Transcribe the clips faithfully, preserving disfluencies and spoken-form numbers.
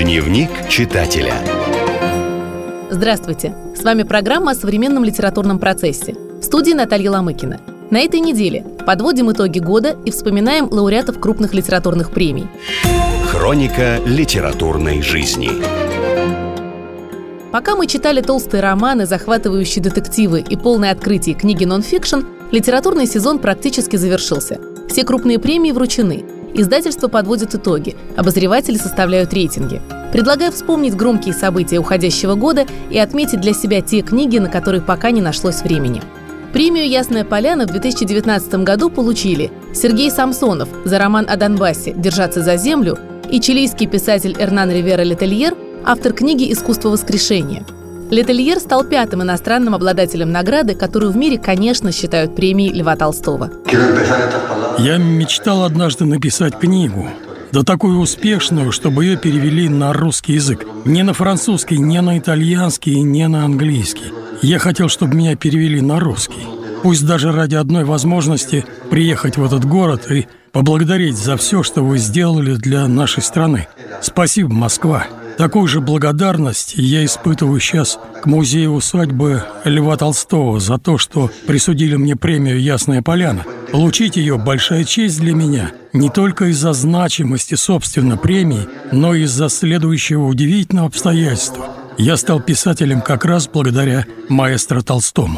Дневник читателя. Здравствуйте! С вами программа о современном литературном процессе. В студии Наталья Ломыкина. На этой неделе подводим итоги года и вспоминаем лауреатов крупных литературных премий. Хроника литературной жизни. Пока мы читали толстые романы, захватывающие детективы и полные открытия книги нон-фикшн, литературный сезон практически завершился. Все крупные премии вручены. Издательства подводят итоги, обозреватели составляют рейтинги. Предлагаю вспомнить громкие события уходящего года и отметить для себя те книги, на которые пока не нашлось времени. Премию «Ясная поляна» в две тысячи девятнадцатом году получили Сергей Самсонов за роман о Донбассе «Держаться за землю» и чилийский писатель Эрнан Ривера Летельер, автор книги «Искусство воскрешения». Летельер стал пятым иностранным обладателем награды, которую в мире, конечно, считают премией Льва Толстого. Я мечтал однажды написать книгу, да такую успешную, чтобы ее перевели на русский язык. Не на французский, не на итальянский, не на английский. Я хотел, чтобы меня перевели на русский. Пусть даже ради одной возможности приехать в этот город и поблагодарить за все, что вы сделали для нашей страны. Спасибо, Москва. Такую же благодарность я испытываю сейчас к музею усадьбы Льва Толстого за то, что присудили мне премию «Ясная поляна». Получить ее – большая честь для меня, не только из-за значимости, собственно, премии, но и из-за следующего удивительного обстоятельства. Я стал писателем как раз благодаря маэстро Толстому.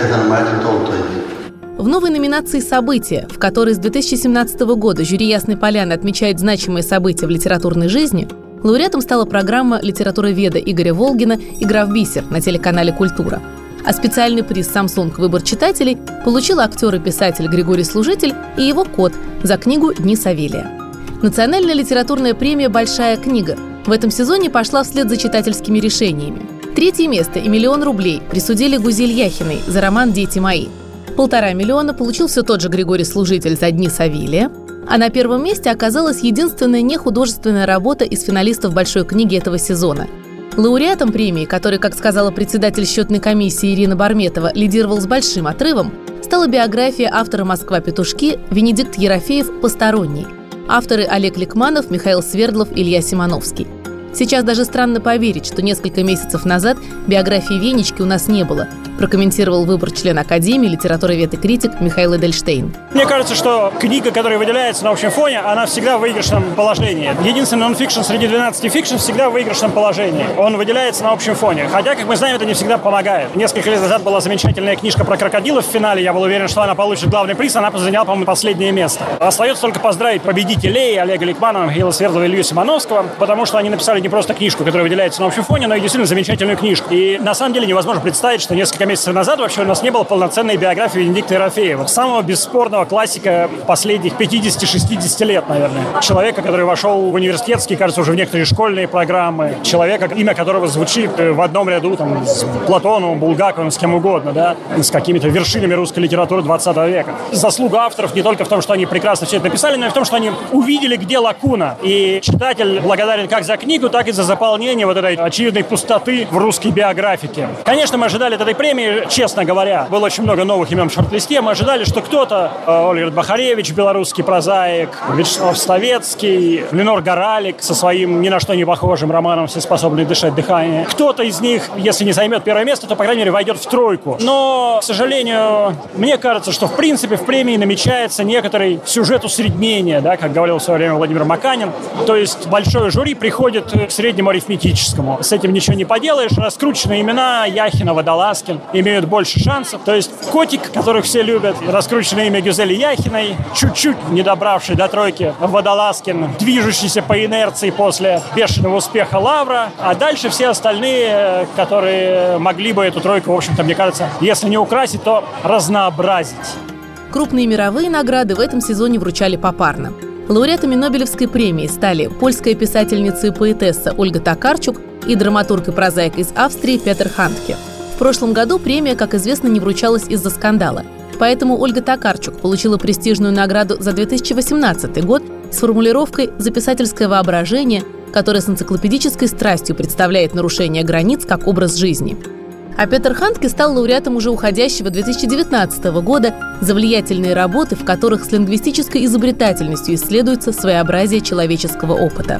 В новой номинации «События», в которой с две тысячи семнадцатого года жюри «Ясной поляны» отмечает значимые события в литературной жизни, лауреатом стала программа литературоведа Игоря Волгина «Игра в бисер» на телеканале «Культура». А специальный приз «Самсунг. Выбор читателей» получил актер и писатель Григорий Служитель и его кот за книгу «Дни Савелия». Национальная литературная премия «Большая книга» в этом сезоне пошла вслед за читательскими решениями. Третье место и миллион рублей присудили Гузель Яхиной за роман «Дети мои». Полтора миллиона получил все тот же Григорий Служитель за «Дни Савелия». А на первом месте оказалась единственная нехудожественная работа из финалистов большой книги этого сезона. Лауреатом премии, который, как сказала председатель счетной комиссии Ирина Барметова, лидировал с большим отрывом, стала биография автора «Москва-петушки» Венедикт Ерофеев «Посторонний». Авторы Олег Ликманов, Михаил Свердлов, Илья Симоновский. Сейчас даже странно поверить, что несколько месяцев назад биографии Венечки у нас не было, прокомментировал выбор член Академии, литературовед и критик Михаил Эдельштейн. Мне кажется, что книга, которая выделяется на общем фоне, она всегда в выигрышном положении. Единственный нон-фикшн среди двенадцати фикшн всегда в выигрышном положении. Он выделяется на общем фоне. Хотя, как мы знаем, это не всегда помогает. Несколько лет назад была замечательная книжка про крокодилов в финале. Я был уверен, что она получит главный приз. Она заняла, по-моему, последнее место. Остается только поздравить победителей Олега Ликманова, Михаила Свердлова и Илью Симоновского, потому что они написали не просто книжку, которая выделяется на общем фоне, но и действительно замечательную книжку. И на самом деле невозможно представить, что несколько месяцев назад вообще у нас не было полноценной биографии Венедикта Ерофеева, самого бесспорного классика последних пятидесяти-шестидесяти лет, наверное. Человека, который вошел в университетские, кажется, уже в некоторые школьные программы. Человека, имя которого звучит в одном ряду там, с Платоновым, Булгаковым, с кем угодно, да, с какими-то вершинами русской литературы двадцатого века. Заслуга авторов не только в том, что они прекрасно все это написали, но и в том, что они увидели, где лакуна. И читатель благодарен как за книгу, так и за заполнение вот этой очевидной пустоты в русской биографике. Конечно, мы ожидали от этой премии, честно говоря, было очень много новых имен в шорт-листе. Мы ожидали, что кто-то, э, Ольга Бахаревич, белорусский прозаик, Вячеслав Ставецкий, Ленор Горалик со своим ни на что не похожим романом «Все способны дышать дыхание». Кто-то из них, если не займет первое место, то, по крайней мере, войдет в тройку. Но, к сожалению, мне кажется, что, в принципе, в премии намечается некоторый сюжет усреднения, да, как говорил в свое время Владимир Маканин. То есть большое жюри приходит к среднему арифметическому. С этим ничего не поделаешь. Раскрученные имена Яхина, Водолазкин имеют больше шансов. То есть котик, которых все любят, раскрученное имя Гюзели Яхиной, чуть-чуть не добравший до тройки Водолазкин, движущийся по инерции после бешеного успеха Лавра, а дальше все остальные, которые могли бы эту тройку, в общем-то, мне кажется, если не украсить, то разнообразить. Крупные мировые награды в этом сезоне вручали попарно. Лауреатами Нобелевской премии стали польская писательница и поэтесса Ольга Токарчук и драматург и прозаик из Австрии Петер Хандке. В прошлом году премия, как известно, не вручалась из-за скандала. Поэтому Ольга Токарчук получила престижную награду за две тысячи восемнадцатый год с формулировкой «За писательское воображение», которая с энциклопедической страстью представляет нарушение границ как образ жизни. А Петер Хандке стал лауреатом уже уходящего две тысячи девятнадцатого года за влиятельные работы, в которых с лингвистической изобретательностью исследуется своеобразие человеческого опыта.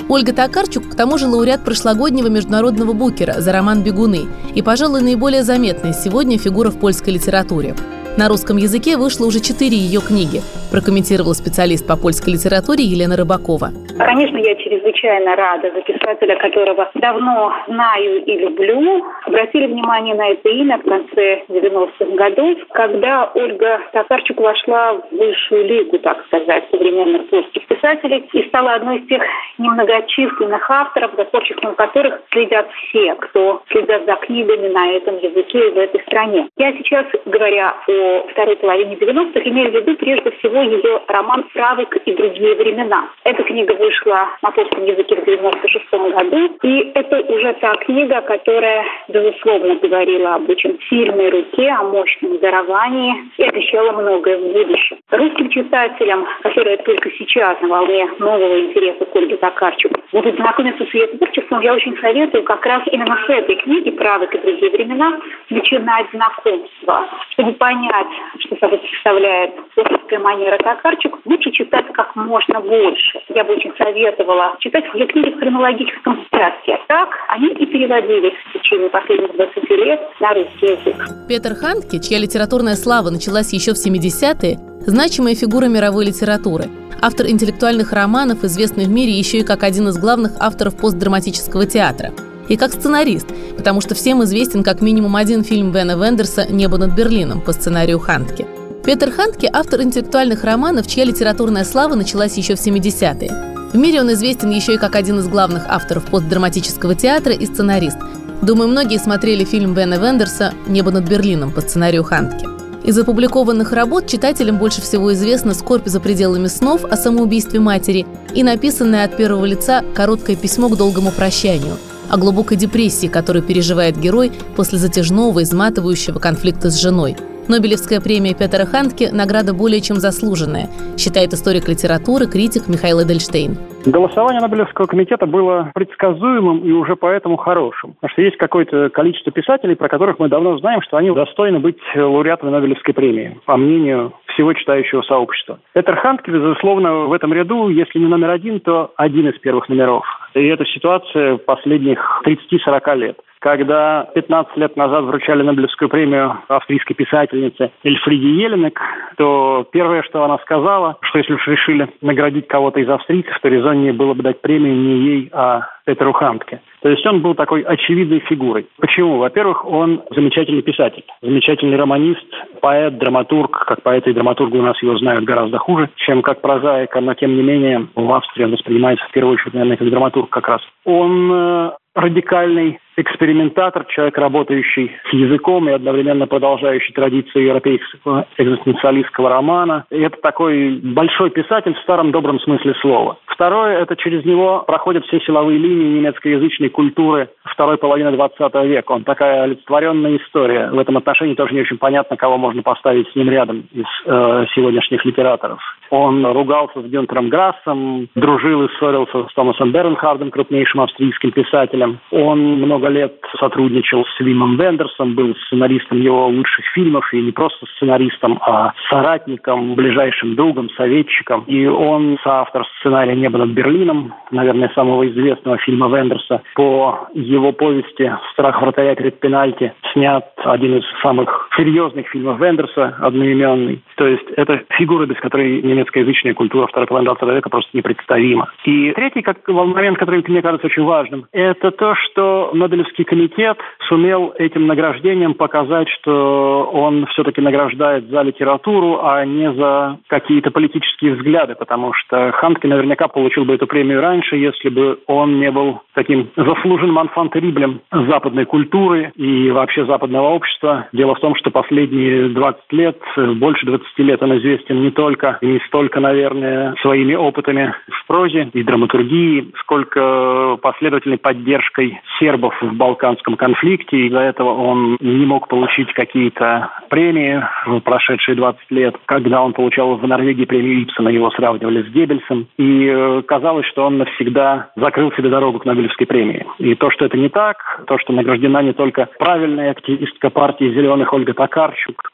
Ольга Токарчук, к тому же, лауреат прошлогоднего международного букера за роман «Бегуны» и, пожалуй, наиболее заметная сегодня фигура в польской литературе. На русском языке вышло уже четыре ее книги, прокомментировала специалист по польской литературе Елена Рыбакова. Конечно, я чрезвычайно рада за писателя, которого давно знаю и люблю. Обратили внимание на это имя в конце девяностых годов, когда Ольга Токарчук вошла в высшую лигу, так сказать, современных польских писателей и стала одной из тех немногочисленных авторов, за творчеством которых следят все, кто следят за книгами на этом языке и в этой стране. Я сейчас, говоря о второй половине девяностых, имею в виду прежде всего ее роман «Фравик и другие времена». Эта книга вышла на польском языке в девяносто шестом году, и это уже та книга, которая, безусловно, говорила об очень сильной руке, о мощном даровании и обещала многое в будущем. Русским читателям, которые только сейчас на волне нового интереса к Ольге Токарчук будут знакомиться с ее творчеством, я очень советую как раз именно с этой книги «Фравик и другие времена» начинать знакомство, чтобы понять, что собой представляет творческая манера Токарчук, лучше читать как можно больше. Я бы очень советовала читать ее книги в хронологическом порядке. Так они и переводились в течение последних двадцати лет на русский язык. Петер Хандке, чья литературная слава началась еще в семидесятые, значимая фигура мировой литературы. Автор интеллектуальных романов, известный в мире еще и как один из главных авторов постдраматического театра. И как сценарист, потому что всем известен как минимум один фильм Вена Вендерса «Небо над Берлином» по сценарию Хандке. Петер Хандке – автор интеллектуальных романов, чья литературная слава началась еще в семидесятые. В мире он известен еще и как один из главных авторов постдраматического театра и сценарист. Думаю, многие смотрели фильм Вена Вендерса «Небо над Берлином» по сценарию Хандке. Из опубликованных работ читателям больше всего известна «Скорбь за пределами снов» о самоубийстве матери и написанное от первого лица короткое письмо к долгому прощанию о глубокой депрессии, которую переживает герой после затяжного, изматывающего конфликта с женой. Нобелевская премия Петера Хандке – награда более чем заслуженная, считает историк литературы, критик Михаил Эдельштейн. Голосование Нобелевского комитета было предсказуемым и уже поэтому хорошим. Потому что есть какое-то количество писателей, про которых мы давно знаем, что они достойны быть лауреатами Нобелевской премии, по мнению всего читающего сообщества. Петер Хандке, безусловно, в этом ряду, если не номер один, то один из первых номеров. И это ситуация последних тридцати-сорока лет. Когда пятнадцать лет назад вручали Нобелевскую премию австрийской писательнице Эльфриде Еленек, то первое, что она сказала, что если уж решили наградить кого-то из австрийцев, то резоннее было бы дать премию не ей, а Петеру Хандке. То есть он был такой очевидной фигурой. Почему? Во-первых, он замечательный писатель, замечательный романист, поэт, драматург. Как поэта и драматурга у нас его знают гораздо хуже, чем как прозаика, но тем не менее в Австрии он воспринимается в первую очередь, наверное, как драматург как раз. Он э, радикальный экспериментатор, человек, работающий с языком и одновременно продолжающий традицию европейского экзистенциалистского романа. И это такой большой писатель в старом добром смысле слова. Второе, это через него проходят все силовые линии немецкоязычной культуры второй половины двадцатого века. Он такая олицетворенная история. В этом отношении тоже не очень понятно, кого можно поставить с ним рядом из э, сегодняшних литераторов. Он ругался с Гюнтером Грассом, дружил и ссорился с Томасом Бернхардом, крупнейшим австрийским писателем. Он много лет сотрудничал с Вимом Вендерсом, был сценаристом его лучших фильмов, и не просто сценаристом, а соратником, ближайшим другом, советчиком. И он соавтор сценария «Небо над Берлином», наверное, самого известного фильма Вендерса. По его повести «Страх вратаря перед пенальти» снят один из самых серьезных фильмов Вендерса, одноименный. То есть это фигура, без которой немецкоязычная культура второй половины двадцатого века просто непредставима. И третий как, момент, который мне кажется очень важным, это то, что Нобелевский комитет сумел этим награждением показать, что он все-таки награждает за литературу, а не за какие-то политические взгляды, потому что Хандке наверняка получил бы эту премию раньше, если бы он не был таким заслуженным enfant terrible западной культуры и вообще западного общества. Дело в том, что последние двадцать лет, больше двадцати лет он известен не только и не столько, наверное, своими опытами в прозе и драматургии, сколько последовательной поддержкой сербов в Балканском конфликте. Из-за этого он не мог получить какие-то премии в прошедшие двадцать лет. Когда он получал в Норвегии премию Ипсона, его сравнивали с Геббельсом. И э, казалось, что он навсегда закрыл себе дорогу к Нобелевской премии. И то, что это не так, то, что награждена не только правильная активистка партии «Зеленых» Ольга Токарчук,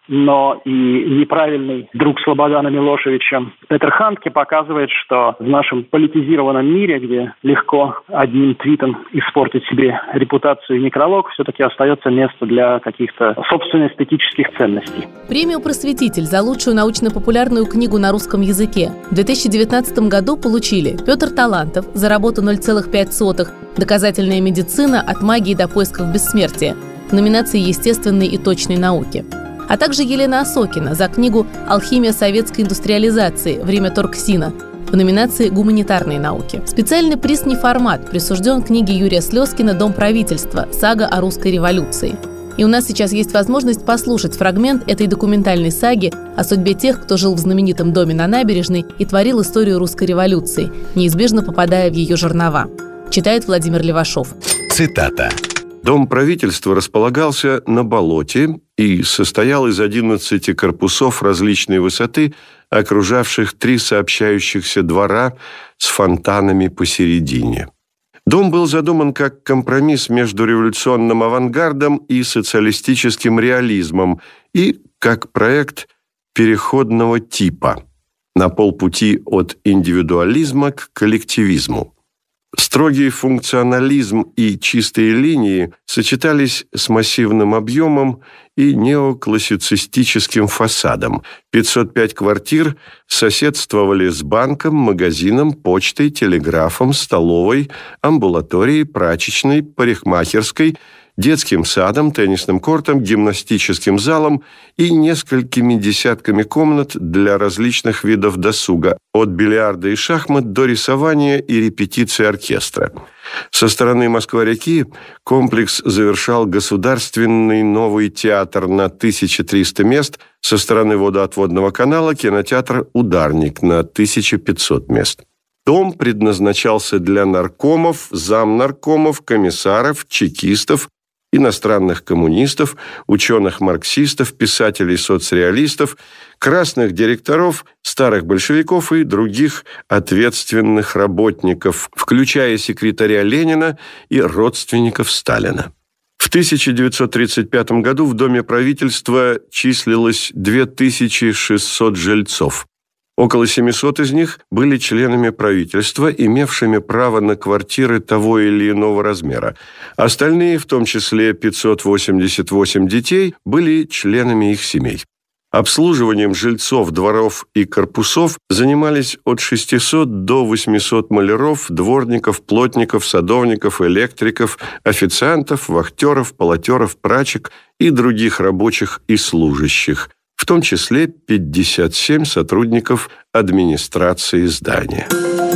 но и неправильный друг Слободана Милошевича Петер Хандке показывает, что в нашем политизированном мире, где легко одним твитом испортить себе репутацию и некролог, все-таки остается место для каких-то собственных эстетических ценностей. Премию «Просветитель» за лучшую научно-популярную книгу на русском языке в две тысячи девятнадцатом году получили Петр Талантов за работу «ноль целых пять сотых. Доказательная медицина от магии до поисков бессмертия» в номинации «Естественной и точной науки», а также Елена Осокина за книгу «Алхимия советской индустриализации. Время Торксина» в номинации «Гуманитарные науки». Специальный приз «Неформат» присужден книге Юрия Слезкина «Дом правительства. Сага о русской революции». И у нас сейчас есть возможность послушать фрагмент этой документальной саги о судьбе тех, кто жил в знаменитом доме на набережной и творил историю русской революции, неизбежно попадая в ее жернова. Читает Владимир Левашов. Цитата. Дом правительства располагался на болоте и состоял из одиннадцати корпусов различной высоты, окружавших три сообщающихся двора с фонтанами посередине. Дом был задуман как компромисс между революционным авангардом и социалистическим реализмом и как проект переходного типа на полпути от индивидуализма к коллективизму. Строгий функционализм и чистые линии сочетались с массивным объемом и неоклассицистическим фасадом. пятьсот пять квартир соседствовали с банком, магазином, почтой, телеграфом, столовой, амбулаторией, прачечной, парикмахерской, детским садом, теннисным кортом, гимнастическим залом и несколькими десятками комнат для различных видов досуга, от бильярда и шахмат до рисования и репетиции оркестра. Со стороны Москва-реки комплекс завершал государственный новый театр на тысяча триста мест, со стороны водоотводного канала кинотеатр «Ударник» на тысяча пятьсот мест. Дом предназначался для наркомов, замнаркомов, комиссаров, чекистов, иностранных коммунистов, ученых-марксистов, писателей-соцреалистов, красных директоров, старых большевиков и других ответственных работников, включая секретаря Ленина и родственников Сталина. В тысяча девятьсот тридцать пятом году в Доме правительства числилось две тысячи шестьсот жильцов. Около семисот из них были членами правительства, имевшими право на квартиры того или иного размера. Остальные, в том числе пятьсот восемьдесят восемь детей, были членами их семей. Обслуживанием жильцов, дворов и корпусов занимались от шестисот до восьмисот маляров, дворников, плотников, садовников, электриков, официантов, вахтеров, полотеров, прачек и других рабочих и служащих, в том числе пятьдесят семь сотрудников администрации здания.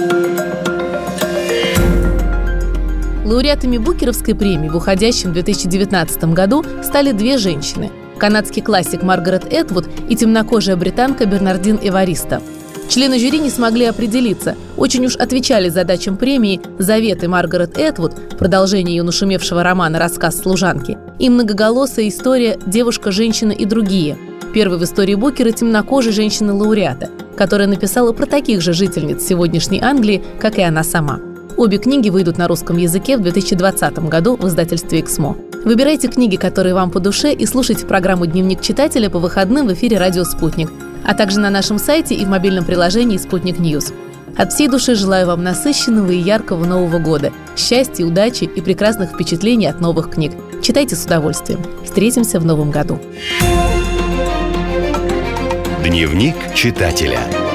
Лауреатами Букеровской премии в уходящем две тысячи девятнадцатом году стали две женщины – канадский классик Маргарет Этвуд и темнокожая британка Бернардин Эваристо. Члены жюри не смогли определиться, очень уж отвечали задачам премии «Заветы Маргарет Этвуд», продолжение ее нашумевшего романа «Рассказ служанки», и многоголосая история «Девушка, женщина и другие», первой в истории Букера темнокожей женщины-лауреата, которая написала про таких же жительниц сегодняшней Англии, как и она сама. Обе книги выйдут на русском языке в две тысячи двадцатом году в издательстве «Эксмо». Выбирайте книги, которые вам по душе, и слушайте программу «Дневник читателя» по выходным в эфире «Радио Спутник», а также на нашем сайте и в мобильном приложении «Спутник Ньюс». От всей души желаю вам насыщенного и яркого Нового года, счастья, удачи и прекрасных впечатлений от новых книг. Читайте с удовольствием. Встретимся в Новом году. Дневник читателя.